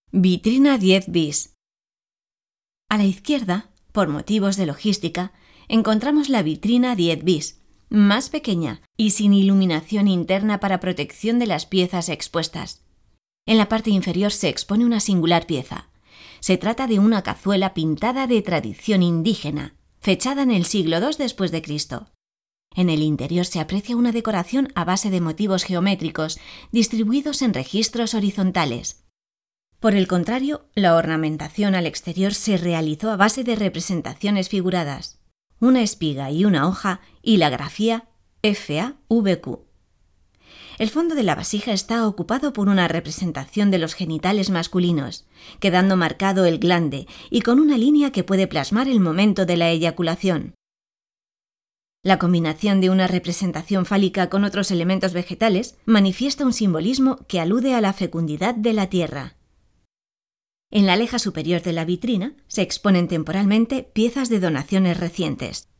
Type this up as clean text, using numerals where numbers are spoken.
Vitrina 10 bis. A la izquierda, por motivos de logística, encontramos la vitrina 10 bis, más pequeña y sin iluminación interna para protección de las piezas expuestas. En la parte inferior se expone una singular pieza. Se trata de una cazuela pintada de tradición indígena, fechada en el siglo II después de Cristo. En el interior se aprecia una decoración a base de motivos geométricos distribuidos en registros horizontales. Por el contrario, la ornamentación al exterior se realizó a base de representaciones figuradas, una espiga y una hoja y la grafía FAVQ. El fondo de la vasija está ocupado por una representación de los genitales masculinos, quedando marcado el glande y con una línea que puede plasmar el momento de la eyaculación. La combinación de una representación fálica con otros elementos vegetales manifiesta un simbolismo que alude a la fecundidad de la tierra. En la leja superior de la vitrina se exponen temporalmente piezas de donaciones recientes.